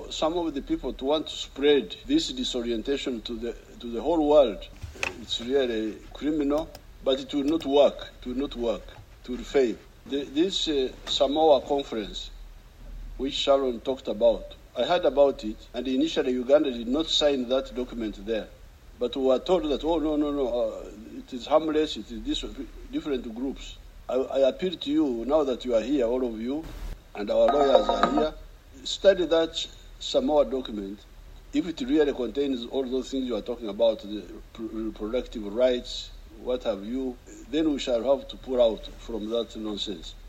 some of the people to want to spread this disorientation to the whole world, it's really criminal, but it will not work. It will not work. It will fail. This Samoa conference, which Sharon talked about, I heard about it, and initially Uganda did not sign that document there. But we were told that, no, it is harmless, it is different groups. I appeal to you, now that you are here, all of you, and our lawyers are here, study that Samoa document. If it really contains all those things you are talking about, the reproductive rights, what have you, then we shall have to pull out from that nonsense.